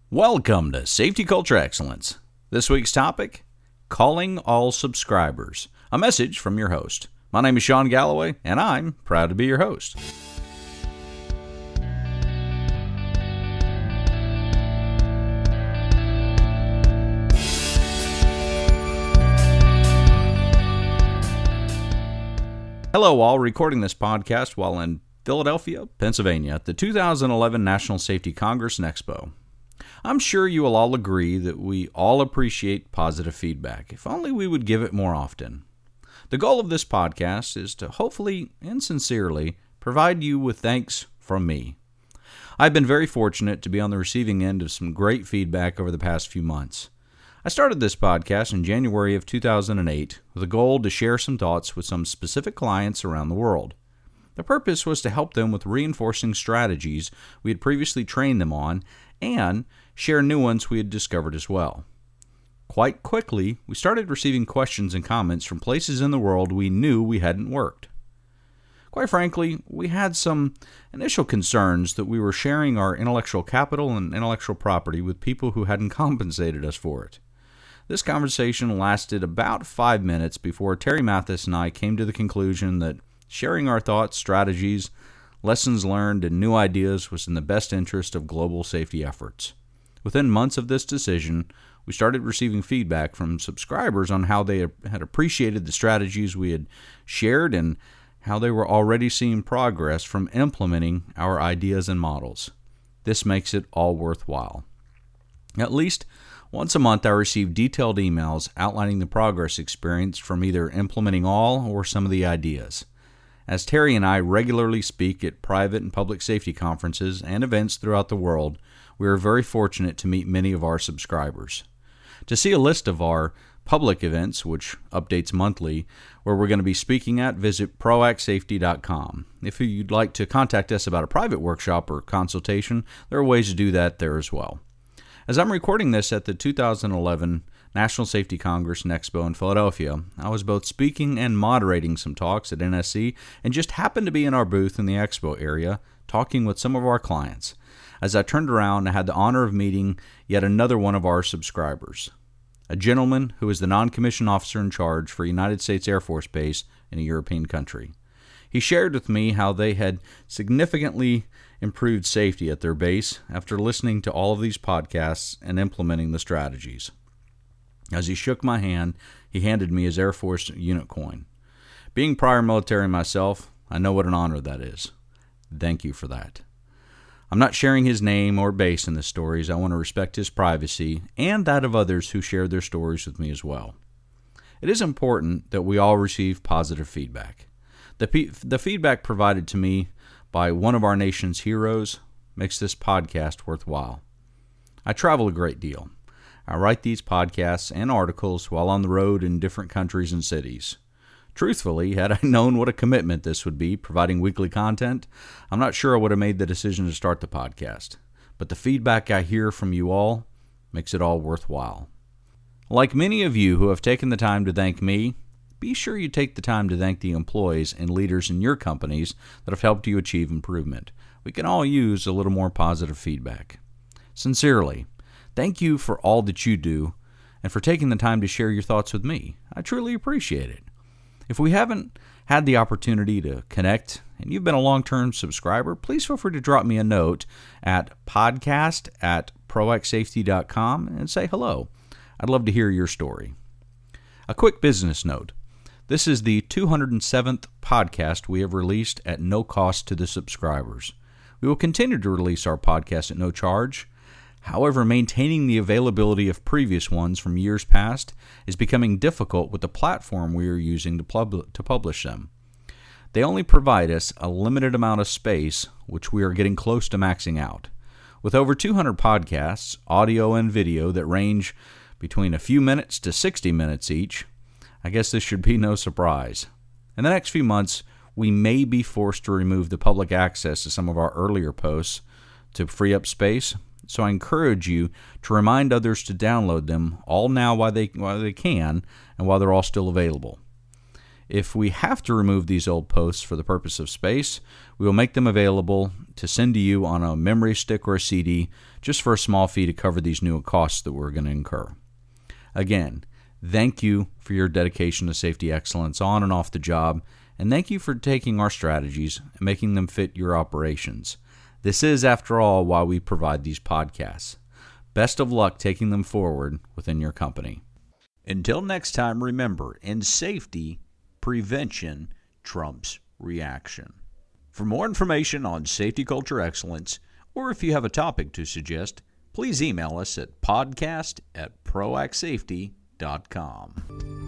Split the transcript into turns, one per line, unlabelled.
Welcome to Safety Culture Excellence. This week's topic, calling all subscribers. A message from your host. My name is Sean Galloway, and I'm proud to be your host. Hello all, recording this podcast while in Philadelphia, Pennsylvania at the 2011 National Safety Congress and Expo. I'm sure you will all agree that we all appreciate positive feedback, if only we would give it more often. The goal of this podcast is to hopefully and sincerely provide you with thanks from me. I've been very fortunate to be on the receiving end of some great feedback over the past few months. I started this podcast in January of 2008 with a goal to share some thoughts with some specific clients around the world. The purpose was to help them with reinforcing strategies we had previously trained them on and share new ones we had discovered as well. Quite quickly, we started receiving questions and comments from places in the world we knew we hadn't worked. Quite frankly, we had some initial concerns that we were sharing our intellectual capital and intellectual property with people who hadn't compensated us for it. This conversation lasted about 5 minutes before Terry Mathis and I came to the conclusion that sharing our thoughts, strategies, lessons learned, and new ideas was in the best interest of global safety efforts. Within months of this decision, we started receiving feedback from subscribers on how they had appreciated the strategies we had shared and how they were already seeing progress from implementing our ideas and models. This makes it all worthwhile. At least once a month, I receive detailed emails outlining the progress experienced from either implementing all or some of the ideas. As Terry and I regularly speak at private and public safety conferences and events throughout the world, we are very fortunate to meet many of our subscribers. To see a list of our public events, which updates monthly, where we're going to be speaking at, visit proactsafety.com. If you'd like to contact us about a private workshop or consultation, there are ways to do that there as well. As I'm recording this at the 2011 National Safety Congress and Expo in Philadelphia, I was both speaking and moderating some talks at NSC and just happened to be in our booth in the Expo area talking with some of our clients. As I turned around, I had the honor of meeting yet another one of our subscribers, a gentleman who is the non-commissioned officer in charge for United States Air Force Base in a European country. He shared with me how they had significantly improved safety at their base after listening to all of these podcasts and implementing the strategies. As he shook my hand, he handed me his Air Force unit coin. Being prior military myself, I know what an honor that is. Thank you for that. I'm not sharing his name or base in the stories. I want to respect his privacy and that of others who shared their stories with me as well. It is important that we all receive positive feedback. The feedback provided to me by one of our nation's heroes makes this podcast worthwhile. I travel a great deal. I write these podcasts and articles while on the road in different countries and cities. Truthfully, had I known what a commitment this would be, providing weekly content, I'm not sure I would have made the decision to start the podcast. But the feedback I hear from you all makes it all worthwhile. Like many of you who have taken the time to thank me, be sure you take the time to thank the employees and leaders in your companies that have helped you achieve improvement. We can all use a little more positive feedback. Sincerely, thank you for all that you do and for taking the time to share your thoughts with me. I truly appreciate it. If we haven't had the opportunity to connect and you've been a long-term subscriber, please feel free to drop me a note at podcast@proactsafety.com and say hello. I'd love to hear your story. A quick business note. This is the 207th podcast we have released at no cost to the subscribers. We will continue to release our podcast at no charge. However, maintaining the availability of previous ones from years past is becoming difficult with the platform we are using to publish them. They only provide us a limited amount of space, which we are getting close to maxing out. With over 200 podcasts, audio and video that range between a few minutes to 60 minutes each, I guess this should be no surprise. In the next few months, we may be forced to remove the public access to some of our earlier posts to free up space, so I encourage you to remind others to download them all now while they can and while they're all still available. If we have to remove these old posts for the purpose of space, we will make them available to send to you on a memory stick or a CD. just for a small fee to cover these new costs that we're going to incur. Again, thank you for your dedication to safety excellence on and off the job, and thank you for taking our strategies and making them fit your operations. This is, after all, why we provide these podcasts. Best of luck taking them forward within your company. Until next time, remember, in safety, prevention trumps reaction. For more information on safety culture excellence, or if you have a topic to suggest, please email us at podcast@proactsafety.com.